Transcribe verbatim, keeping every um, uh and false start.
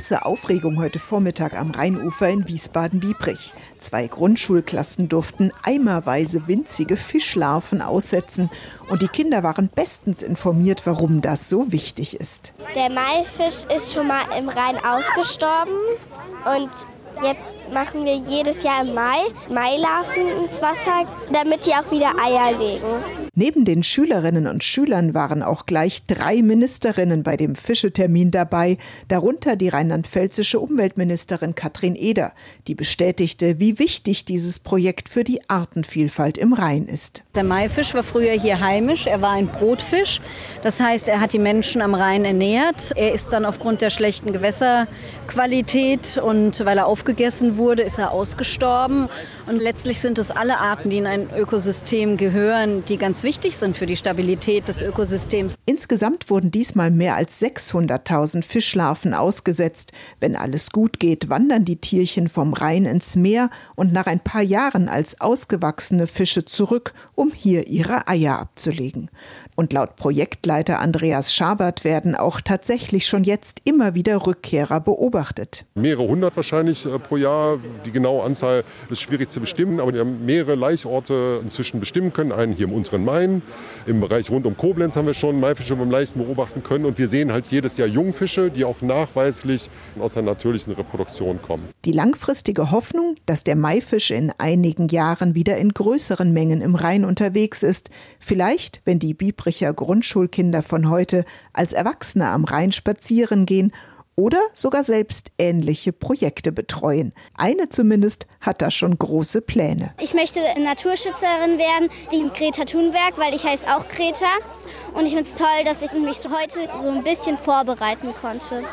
Große Aufregung heute Vormittag am Rheinufer in Wiesbaden-Biebrich. Zwei Grundschulklassen durften eimerweise winzige Fischlarven aussetzen. Und die Kinder waren bestens informiert, warum das so wichtig ist. Der Maifisch ist schon mal im Rhein ausgestorben und jetzt machen wir jedes Jahr im Mai Mailarven ins Wasser, damit die auch wieder Eier legen. Neben den Schülerinnen und Schülern waren auch gleich drei Ministerinnen bei dem Fischetermin dabei, darunter die rheinland-pfälzische Umweltministerin Katrin Eder, die bestätigte, wie wichtig dieses Projekt für die Artenvielfalt im Rhein ist. Der Maifisch war früher hier heimisch, er war ein Brotfisch, das heißt, er hat die Menschen am Rhein ernährt. Er ist dann aufgrund der schlechten Gewässerqualität und weil er aufgegessen wurde, ist er ausgestorben. Und letztlich sind es alle Arten, die in ein Ökosystem gehören, die ganz wichtig sind für die Stabilität des Ökosystems. Insgesamt wurden diesmal mehr als sechshunderttausend Fischlarven ausgesetzt. Wenn alles gut geht, wandern die Tierchen vom Rhein ins Meer und nach ein paar Jahren als ausgewachsene Fische zurück, um hier ihre Eier abzulegen. Und laut Projektleiter Andreas Schabert werden auch tatsächlich schon jetzt immer wieder Rückkehrer beobachtet. Mehrere hundert wahrscheinlich äh, pro Jahr. Die genaue Anzahl ist schwierig zu bestimmen, aber wir haben mehrere Laichorte inzwischen bestimmen können. Einen hier im unteren Main, im Bereich rund um Koblenz haben wir schon Maifische beim Leichten beobachten können. Und wir sehen halt jedes Jahr Jungfische, die auch nachweislich aus der natürlichen Reproduktion kommen. Die langfristige Hoffnung, dass der Maifisch in einigen Jahren wieder in größeren Mengen im Rhein unterwegs ist, vielleicht, wenn die Biebricher Grundschulkinder von heute als Erwachsene am Rhein spazieren gehen oder sogar selbst ähnliche Projekte betreuen. Eine zumindest hat da schon große Pläne. Ich möchte Naturschützerin werden, wie Greta Thunberg, weil ich heiße auch Greta. Und ich finde es toll, dass ich mich heute so ein bisschen vorbereiten konnte.